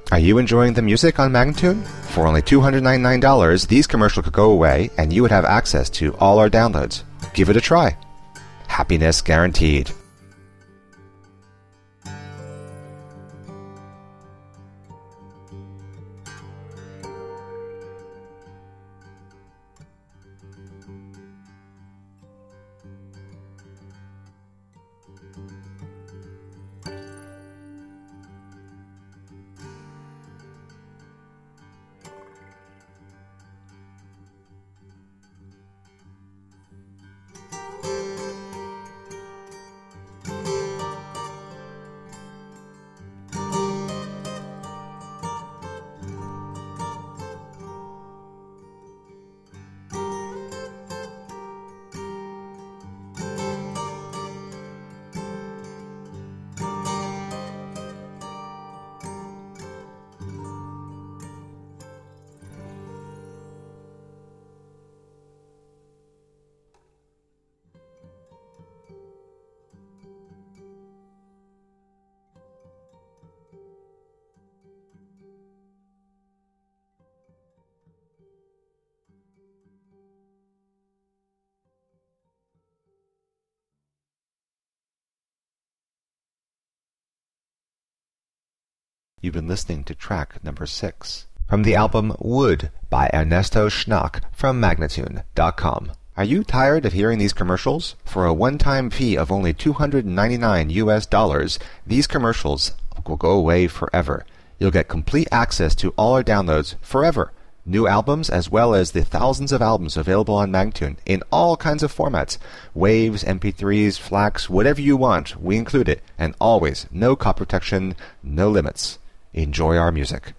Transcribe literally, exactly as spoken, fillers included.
Are you enjoying the music on Magnatune? For only two hundred ninety-nine dollars, these commercials could go away and you would have access to all our downloads. Give it a try. Happiness guaranteed. You've been listening to track number six from the album Wood by Ernesto Schnack from Magnatune dot com. Are you tired of hearing these commercials? For a one-time fee of only two hundred ninety-nine U S dollars, these commercials will go away forever. You'll get complete access to all our downloads forever. New albums as well as the thousands of albums available on Magnatune in all kinds of formats. Waves, M P threes, FLACs, whatever you want, we include it. And always, no copy protection, no limits. Enjoy our music.